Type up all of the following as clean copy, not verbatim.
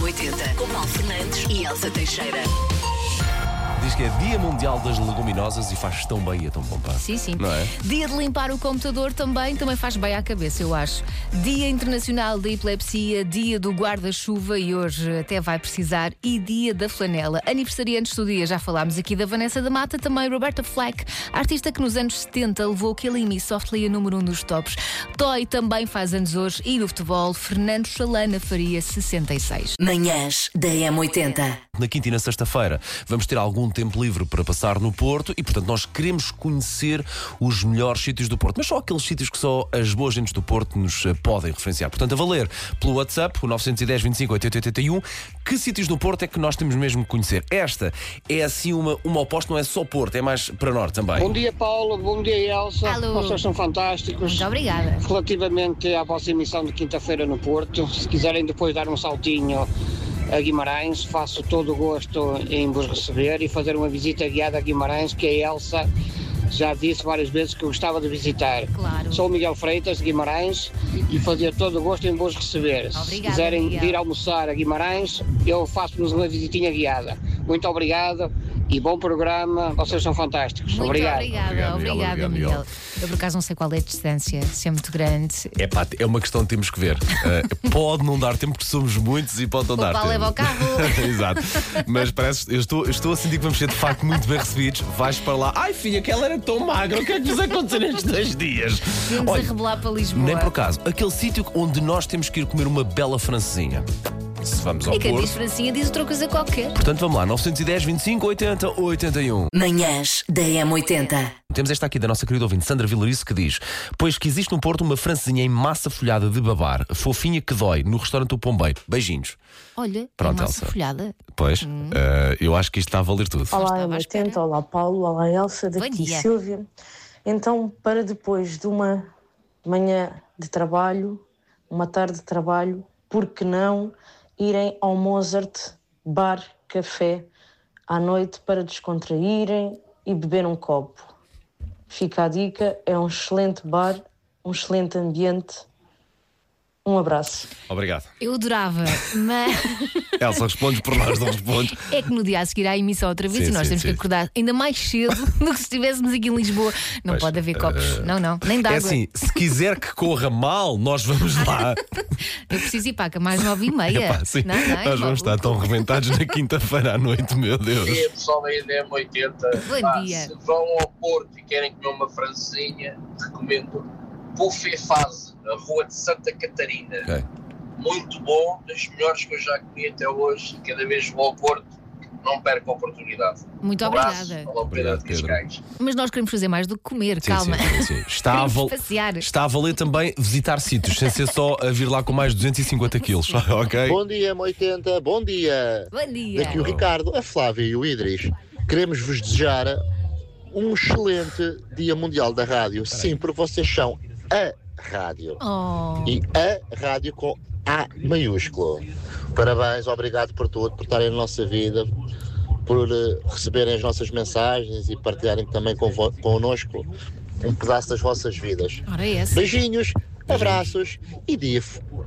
DM80, com Paulo Fernandes e Elsa Teixeira. Diz que é Dia Mundial das Leguminosas e faz tão bem e é tão bom, pá. Sim, sim. Não é? Dia de limpar o computador também faz bem à cabeça, eu acho. Dia Internacional da Epilepsia, Dia do Guarda-Chuva e hoje até vai precisar, e Dia da Flanela. Aniversariantes do dia, já falámos aqui da Vanessa da Mata, também Roberta Flack, artista que nos anos 70 levou Killing Me Softly a número 1 dos tops. Toy também faz anos hoje e no futebol, Fernando Chalana faria 66. Manhãs da M80. Na quinta e na sexta-feira vamos ter algum tempo livre para passar no Porto e, portanto, nós queremos conhecer os melhores sítios do Porto, mas só aqueles sítios que só as boas gentes do Porto nos podem referenciar. Portanto, a valer pelo WhatsApp, o 910 25 80 81, que sítios do Porto é que nós temos mesmo que conhecer. Esta é assim uma oposta, não é só Porto, é mais para norte também. Bom dia, Paulo. Bom dia, Elsa. Alô. Vocês são fantásticos. Muito obrigada. Relativamente à vossa emissão de quinta-feira no Porto, se quiserem depois dar um saltinho a Guimarães, faço todo o gosto em vos receber e fazer uma visita guiada a Guimarães, que a Elsa já disse várias vezes que eu gostava de visitar. Claro. Sou o Miguel Freitas de Guimarães e fazia todo o gosto em vos receber. Obrigada, Se quiserem Miguel. vir almoçar a Guimarães, eu faço-vos uma visitinha guiada. Muito obrigado e bom programa, vocês são fantásticos. Muito Obrigado. obrigada, Miguel. Eu por acaso não sei qual é a distância, se é muito grande. É pá, é uma questão que temos que ver. Pode não dar tempo porque somos muitos e pode não dar Paulo tempo. leva o carro. Exato. Mas parece, eu estou a sentir que vamos ser de facto muito bem recebidos. Vais para lá. Ai filha, aquela era tão magra. O que é que nos aconteceu nestes 2 dias? Vamos a rebolar para Lisboa. Nem por acaso. Aquele sítio onde nós temos que ir comer uma bela francesinha. Se vamos ao E quem diz Porto. Francinha diz outra coisa qualquer. Portanto, vamos lá. 910 25 80 81. Manhãs da M80. Temos esta aqui da nossa querida ouvinte Sandra Vilariço que diz: pois que existe no Porto uma francesinha em massa folhada de babar, fofinha que dói, no restaurante O Pombeiro. Beijinhos. Olha, Pronto, é massa Elsa. folhada. Pois, eu acho que isto está a valer tudo. Estava Olá, à espera. M80, olá Paulo, olá Elsa, Bom daqui dia. Silvia. Então, para depois de uma manhã de trabalho, uma tarde de trabalho, por que não irem ao Mozart Bar Café à noite para descontraírem e beber um copo? Fica a dica, é um excelente bar, um excelente ambiente. Um abraço. Obrigado. Eu adorava, mas Elsa, respondes por nós, não respondes. é que no dia a seguir à emissão outra vez Sim, e nós sim, temos sim. que acordar ainda mais cedo do que se estivéssemos aqui em Lisboa. Não Pois, pode haver copos. Não, nem dá É água. assim, se quiser que corra mal, nós vamos lá. Eu preciso ir para a cama às 9h30. Epá, sim, Não, nós vamos estar tão rebentados na quinta-feira à noite, meu Deus. Bom dia, pessoal aí da M80. Bom dia. Se vão ao Porto e querem comer uma francesinha, recomendo Buffet Fase, na rua de Santa Catarina. Ok. Muito bom, das melhores que eu já comi até hoje. Cada vez que vou ao Porto, não perco a oportunidade. Muito Um abraço, obrigada. Olá, Obrigado, Pedro de Pedro. Cascais. Mas nós queremos fazer mais do que comer, Sim, calma. sim. Queremos passear. Está a valer também visitar sítios, sem ser só a vir lá com mais de 250 quilos, ok? Bom dia, M80, bom dia. Bom dia. Daqui o Ricardo, a Flávia e o Idris. Queremos vos desejar um excelente Dia Mundial da Rádio. Sim, porque vocês são a rádio. Oh. E a rádio com A maiúsculo. Parabéns, obrigado por tudo, por estarem na nossa vida, por receberem as nossas mensagens e partilharem também connosco um pedaço das vossas vidas. Ora é essa. Beijinhos, abraços e Dia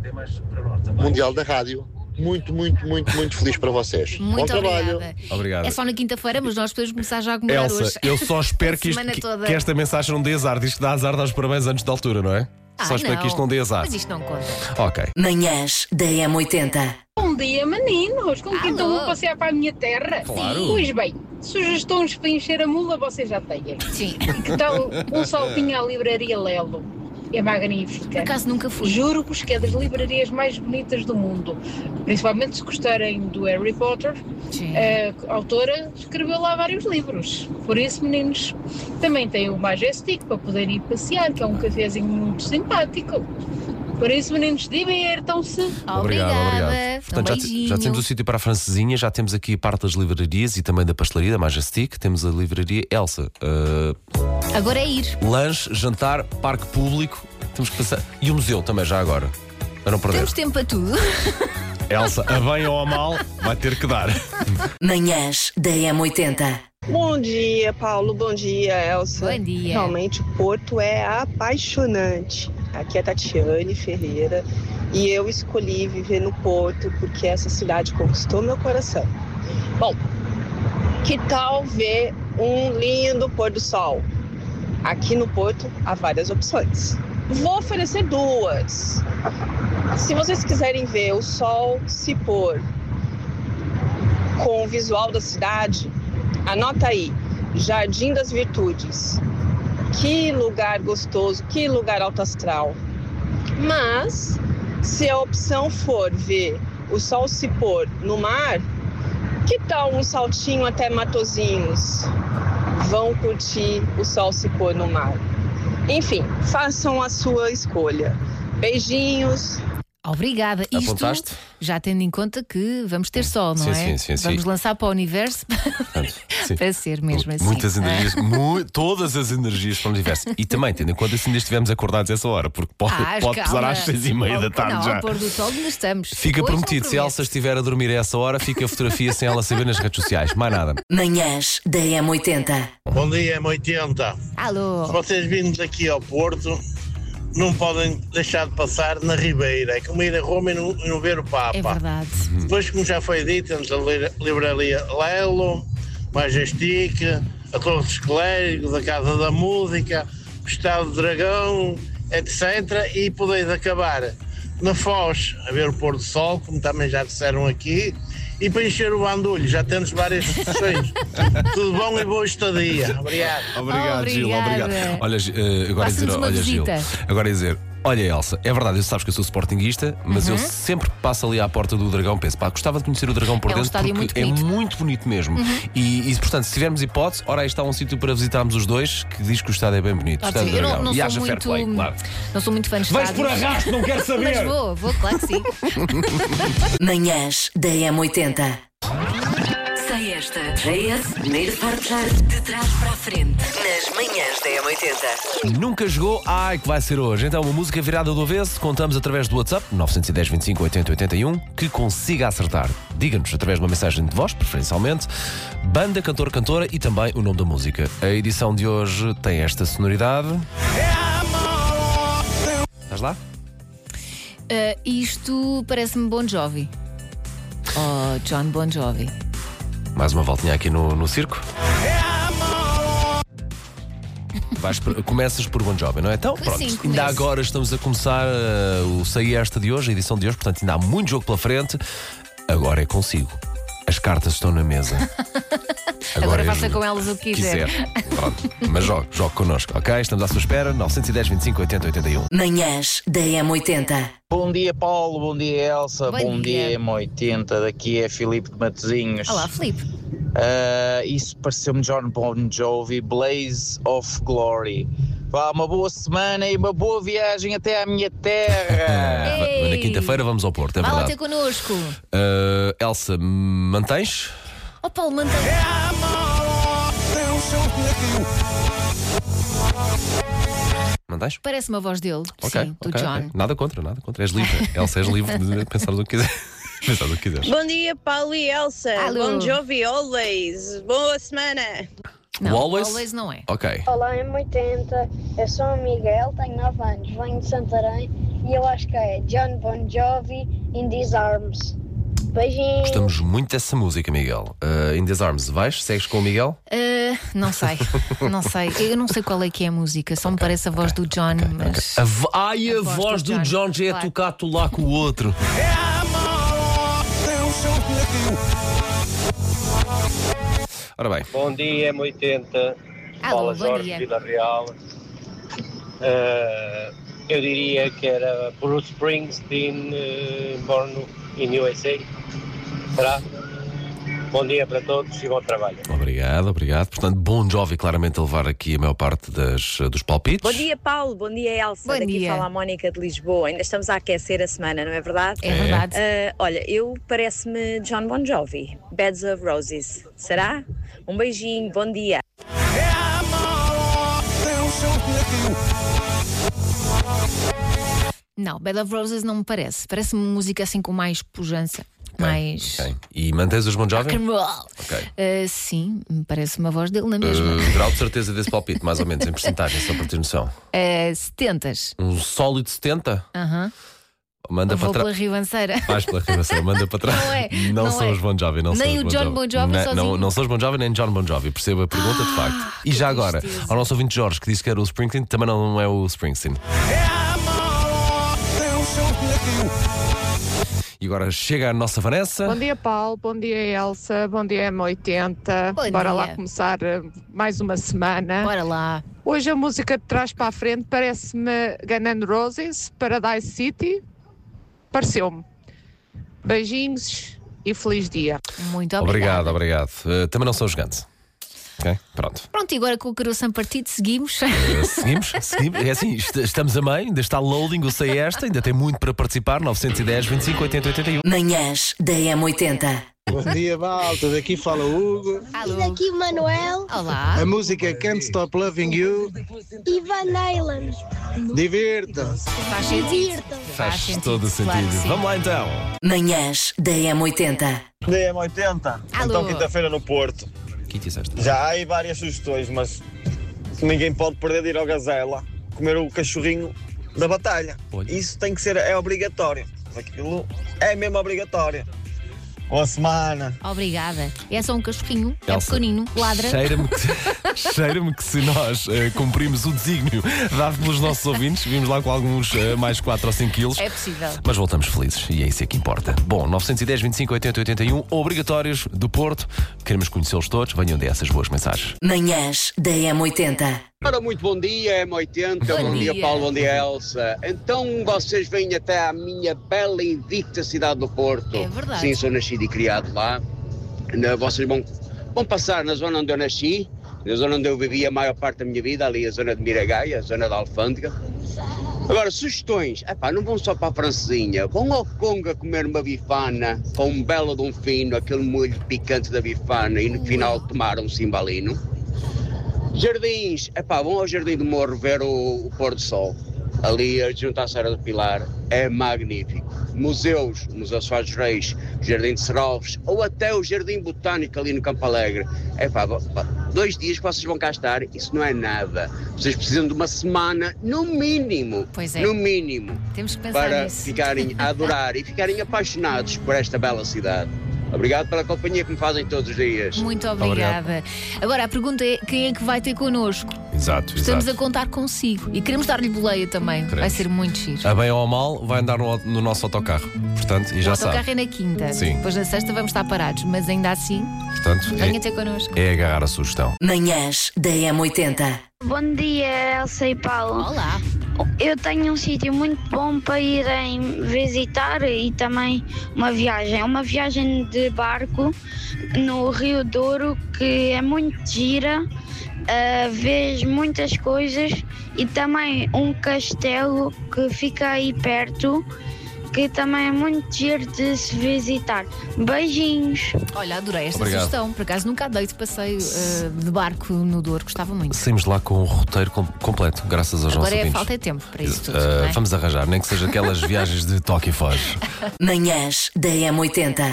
Mundial da Rádio. Muito, muito, muito, muito feliz para vocês. Bom Muito trabalho. obrigada. Obrigado. É só na quinta-feira, mas nós podemos começar já a comemorar Elsa, hoje. eu só espero que, Semana toda. que esta mensagem não dê azar. Diz que dá azar, dá os parabéns antes da altura, não é? Só espero que isto não dê azar. Mas isto não conta. Ok. Manhãs da M80. Bom dia, meninos! Com quem Alô? estão a passear para a minha terra? Claro. Pois bem, sugestões para encher a mula vocês já têm. Sim. E que tal um saltinho à livraria Lelo? É magnífica. Por acaso nunca fui. Juro-vos que é das livrarias mais bonitas do mundo. Principalmente se gostarem do Harry Potter. Sim. A autora escreveu lá vários livros. Por isso, meninos, também tem o Majestic para poder ir passear, que é um cafezinho muito simpático. Por isso, meninos, divirtam-se. Obrigada. Portanto, Um já beijinho. temos o sítio para a francesinha, já temos aqui parte das livrarias e também da pastelaria, da Majestic. Temos a livraria Elsa. Agora é ir. Lanche, jantar, parque público. Temos que passar. E o museu também, já agora. Para não perder. Temos tempo para tudo. Elsa, a bem ou a mal, vai ter que dar. Manhãs da M80. Bom dia, Paulo. Bom dia, Elsa. Bom dia. Realmente, o Porto é apaixonante. Aqui é a Tatiane Ferreira. e eu escolhi viver no Porto porque essa cidade conquistou meu coração. Bom, que tal ver um lindo pôr do sol? Aqui no Porto há várias opções. Vou oferecer duas. Se vocês quiserem ver o sol se pôr com o visual da cidade, anota aí, Jardim das Virtudes. Que lugar gostoso, que lugar alto astral. Mas, se a opção for ver o sol se pôr no mar, que tal um saltinho até Matosinhos? Vão curtir o sol se pôr no mar. Enfim, façam a sua escolha. Beijinhos. Obrigada. Apontaste? Isto já tendo em conta que vamos ter sol, não é? Sim. Vamos lançar para o universo para ser mesmo assim. Muitas energias, todas as energias para o universo. E também, tendo em conta se ainda estivermos acordados essa hora, porque pode pesar às 6:30 da tarde já. Ao pôr do sol ainda estamos. Fica prometido, se Elsa estiver a dormir a essa hora, fica a fotografia sem ela saber nas redes sociais. Mais nada. Manhãs da M80. Bom dia, M80. Alô. Se vocês vindo daqui ao Porto, não podem deixar de passar na Ribeira. É como ir a Roma e não ver o Papa. É verdade. Depois, como já foi dito, temos a livraria Lelo, Majestic, a Torre dos Clérigos, a Casa da Música, o Estado do Dragão, etc. E podeis acabar na Foz a ver o pôr do sol, como também já disseram aqui, e para encher o bandulho. Já temos várias sessões. Tudo bom e boa estadia. Obrigado. Obrigado, Gil. Obrigada. Obrigado. Olha, agora Faça-nos uma olha, Gil. visita. Agora dizer. Olha, Elsa, é verdade, eu sabes que eu sou sportinguista, mas eu sempre passo ali à porta do Dragão, penso, gostava de conhecer o Dragão por É um dentro estádio porque muito bonito. é muito bonito mesmo. E, portanto, se tivermos hipótese, ora aí está um sítio para visitarmos os dois, que diz que o estádio é bem bonito. O Pode estádio ser. do Eu Dragão. não E sou haja fair muito, play, claro. não sou muito fã de Vais estádios. por arrasto, não quero saber! Mas vou, claro que sim. Manhãs da M80. Sei esta. JS, primeiro forjar de trás para a frente. Nas manhãs da M80. Nunca jogou? Ai, que vai ser hoje. Então, uma música virada do avesso, contamos através do WhatsApp 910 25 80 81 que consiga acertar. Diga-nos através de uma mensagem de voz, preferencialmente, banda, cantor, cantora e também o nome da música. A edição de hoje tem esta sonoridade. Estás lá? Isto parece-me Bon Jovi. Oh, John Bon Jovi. Mais uma voltinha aqui no circo. Começas por Bon Jovi, não é? Então, pronto. Sim, ainda começo. agora estamos a começar o Sei Esta de hoje, a edição de hoje, portanto ainda há muito jogo pela frente. Agora é consigo. As cartas estão na mesa. Agora é faça juro. com elas o que quiser. Pronto. Mas jogue connosco, ok? Estamos à sua espera. 910 25 80 81. Manhãs da M80. Bom dia, Paulo. Bom dia, Elsa. Bom dia. dia, M80. Daqui é Filipe de Matosinhos. Olá, Filipe. Isso pareceu-me John Bon Jovi, Blaze of Glory. Vá, uma boa semana e uma boa viagem até à minha terra. Ei. Na quinta-feira vamos ao Porto, é Vá lá verdade. ter connosco. Elsa, mantens? Oh, Paulo, mantém. Mantens? Parece-me a voz dele. Sim, do ok, John. ok. Nada contra. És livre. Elsa, és livre de pensar o que quiseres. Pensar o que quiseres. Bom dia, Paulo e Elsa. Alô. Bon Jovi, always. Boa semana. Não, Always? não é. Ok. Olá, M80. Eu sou o Miguel, tenho 9 anos, venho de Santarém e eu acho que é John Bon Jovi, In These Arms. Beijinhos. Gostamos muito dessa música, Miguel. In These Arms, vais? Segues com o Miguel? Não sei. Eu não sei qual é que é a música, só me parece a voz do John, mas. A voz do John já é claro. tocar-te lá com o outro. Ora bem. Bom dia, M80. Alô, Fala bom Jorge dia. Vila Real. Eu diria que era Bruce Springsteen, Born in USA. Será? Bom dia para todos e bom trabalho. Obrigado. Portanto, Bon Jovi claramente a levar aqui a maior parte dos palpites. Bom dia, Paulo. Bom dia, Elsa. Bom Daqui dia. fala a Mónica de Lisboa. Ainda estamos a aquecer a semana, não é verdade? É verdade. Olha, parece-me John Bon Jovi. Beds of Roses. Será? Um beijinho. Bom dia. Não, Bed of Roses não me parece. Parece-me música assim com mais pujança. Mais. Ok. E mantens os Bon Jovi? Rock and roll. Ok. Sim, me parece uma voz dele na mesma. Grau de certeza desse palpite, mais ou menos, em porcentagem, só para ter noção. 70s. Um sólido 70? Aham. Manda Vou para pela trás. ribanceira. Vais pela ribanceira, manda para trás. Não é, Não não são é. os Bon Jovi, não Nem são o os John Bon Jovi sozinho? Não são os Bon Jovi nem John Bon Jovi. Perceba a pergunta de facto. E já agora, tristeza. ao nosso ouvinte Jorge, que disse que era o Springsteen, também não é o Springsteen. E agora chega a nossa Vanessa. Bom dia, Paulo. Bom dia, Elsa. Bom dia, M80. Bom Bora dia. lá começar mais uma semana. Bora lá. Hoje a música de trás para a frente parece-me Guns N' Roses, Paradise City. Pareceu-me. Beijinhos e feliz dia. Muito obrigada. Obrigado. Também não são os Guns. Ok? Pronto. Pronto, e agora com o coração partido, seguimos. Seguimos. É assim, estamos a meio, ainda está loading o Sei Esta, ainda tem muito para participar. 910 25 80 81. Manhãs da M80. Bom dia, malta. Daqui fala o Hugo. Alô. E daqui o Manuel Olá. A música é Can't Stop Loving You. e Van Halen. Divirtam-se. Faz sentido. Divirtam-se. Faz todo o claro que sentido. sim. Vamos lá então. Manhãs da M80. DM80. Alô. Então, quinta-feira no Porto. Quinta e sexta. Já há aí várias sugestões, mas ninguém pode perder de ir ao Gazela comer o cachorrinho da batalha. Olha. Isso tem que ser, é obrigatório. Aquilo é mesmo obrigatório. Boa semana. Obrigada. É só um cachorrinho, é Elsa, pequenino, ladra. Cheira-me que se nós cumprimos o desígnio dado pelos nossos ouvintes, vimos lá com alguns mais 4 ou 5 quilos. É possível. Mas voltamos felizes e é isso que importa. Bom, 910 25 80 81, obrigatórios do Porto. Queremos conhecê-los todos. Venham dessas boas mensagens. Manhãs da M80. Ora, muito bom dia, M80, Bom dia dia. Paulo, bom dia Elsa. Então vocês vêm até à minha bela e invicta cidade do Porto. É verdade. Sim, sou nascido e criado lá. Vocês vão passar na zona onde eu nasci, na zona onde eu vivi a maior parte da minha vida, ali a zona de Miragaia, a zona da Alfândega. Agora, sugestões, não vão só para a francesinha, vão ao Conga comer uma bifana, com um belo de um fino, aquele molho picante da bifana e no final tomar um cimbalino. Jardins, vão ao Jardim do Morro ver o pôr do sol, ali junto à Serra do Pilar, é magnífico. Museus, o Museu Soares dos Reis, o Jardim de Serolves, ou até o Jardim Botânico ali no Campo Alegre. 2 dias que vocês vão cá estar, isso não é nada. Vocês precisam de uma semana, no mínimo, Pois é. no mínimo, Temos que pensar para nisso. ficarem a adorar e ficarem apaixonados por esta bela cidade. Obrigado pela companhia que me fazem todos os dias. Muito obrigada. Agora a pergunta é: quem é que vai ter connosco? Exato, Estamos exato. a contar consigo e queremos dar-lhe boleia também. Vai Queremos. ser muito giro. A bem ou a mal, vai andar no nosso autocarro. Portanto, e já O sabe. autocarro é na quinta. Sim. Depois na sexta vamos estar parados, mas ainda assim, Portanto, venha ter connosco. é agarrar a sugestão. Manhãs da M80. Bom dia, Elsa e Paulo. Olá. Eu tenho um sítio muito bom para irem visitar e também uma viagem. Uma viagem de barco no Rio Douro que é muito gira, vês muitas coisas e também um castelo que fica aí perto que também é muito giro de se visitar. Beijinhos. Olha, adorei esta Obrigado. sugestão. Por acaso nunca dei de passeio de barco no Douro, gostava muito. Saímos de lá com o roteiro completo, graças aos Agora nossos ouvintes. falta tempo para isso tudo. não é? Vamos arranjar, nem que seja aquelas viagens de toque e foge. Manhãs da M80.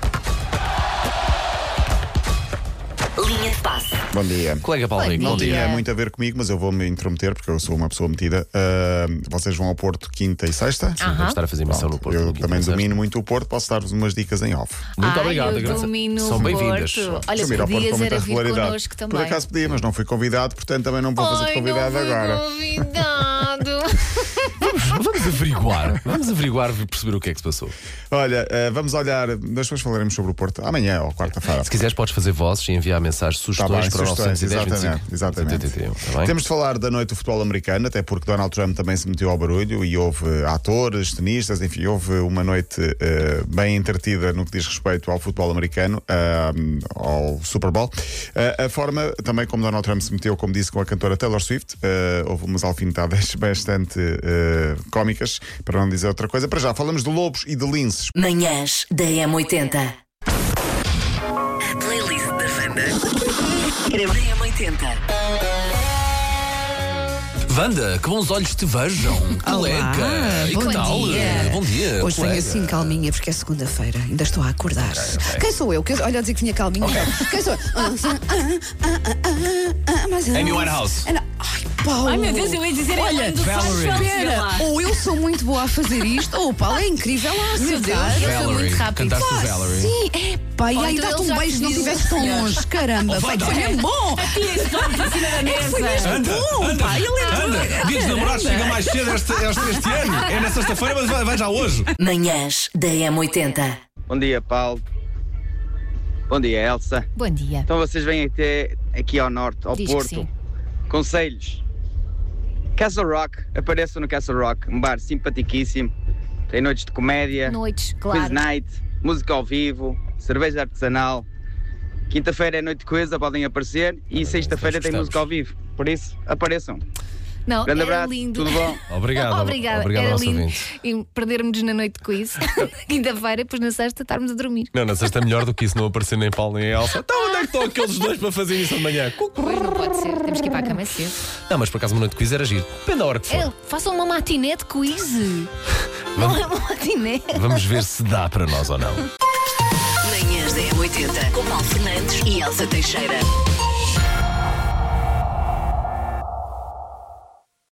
Linha de passe. Bom dia. Colega Paulo Rico, Não bom dia. tinha muito a ver comigo, mas eu vou-me intrometer porque eu sou uma pessoa metida. Vocês vão ao Porto quinta e sexta? Sim, vamos estar a fazer emissão no Porto. Eu quinta e também sexta. domino muito o Porto, posso dar-vos umas dicas em off. Muito obrigado, eu agradeço. domino São o bem-vindas. Porto. Olha, Costumo ir ao Porto podias com muita era vir regularidade. connosco também. Por acaso podia, mas não fui convidado, portanto também não vou fazer de convidado agora. Convidado. Vamos averiguar e perceber o que é que se passou. Olha, vamos olhar, depois falaremos sobre o Porto amanhã ou quarta-feira. Se quiseres, podes fazer vozes e enviar mensagens, Tá bem, sugestões para o sugestões, 910 exatamente. 25 tá bem? Temos de falar da noite do futebol americano, até porque Donald Trump também se meteu ao barulho e houve atores, tenistas, enfim, houve uma noite bem entretida no que diz respeito ao futebol americano, ao Super Bowl. A forma também como Donald Trump se meteu, como disse, com a cantora Taylor Swift, houve umas alfinetadas bastante cómicas, para não dizer outra coisa. Para já, falamos de lobos e de linces. Manhãs da M80. A playlist da Wanda. Da M80. Wanda, que bons olhos te vejam, colega. E bom que tal? dia. Bom dia. Hoje venho colega. assim calminha porque é segunda-feira, ainda estou a acordar. Quem sou eu? Olha a dizer que vinha calminha. Quem sou eu? Amy Winehouse. Ai, Paulo. Ai meu Deus, eu ia dizer olha, espera, ou eu sou muito boa a fazer isto, ou o Paulo é incrível a acertar. Eu sou muito rápido. Cantaste o Valerie. Sim, pá, e aí então dá-te ele um já beijo se não pediu. estivesse tão longe. Caramba, foi mesmo bom. A tia está por cima da mesa. Foi mesmo bom, pá. Ele Anda, dia dos namorados chega mais cedo este ano. É na sexta-feira, mas vai já hoje. Manhãs da M80. Bom dia, Paulo. Bom dia, Elsa. Bom dia. Então vocês vêm até aqui ao norte, ao Diz que Porto. sim. Conselhos. Castle Rock, apareçam no Castle Rock, um bar simpaticíssimo. Tem noites de comédia, Noites, quiz claro. night, música ao vivo, cerveja artesanal. Quinta-feira é noite de coisa, podem aparecer. E sexta-feira tem música ao vivo. Por isso, apareçam. Não, Grande era abraço, lindo. tudo bom? Obrigado. Obrigada, Obrigado era nosso lindo. ouvinte. E perdermos na noite de quiz. Quinta-feira, depois na sexta estarmos a dormir. Não, na sexta é melhor do que isso não aparecer nem Paulo nem a Elsa. Então onde é que estão aqueles dois para fazer isso de manhã? Pois não pode ser, temos que ir para a cama cedo. Não, mas por acaso uma noite de quiz era giro. Depende da hora que for. Façam uma matiné de quiz. Não é uma matiné. Vamos ver se dá para nós ou não. Manhãs da M80 com Paulo Fernandes e Elsa Teixeira.